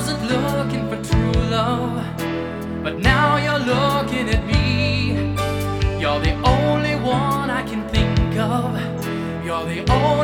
wasn't looking for true love, but now you're looking at me. You're the only one I can think of. You're the only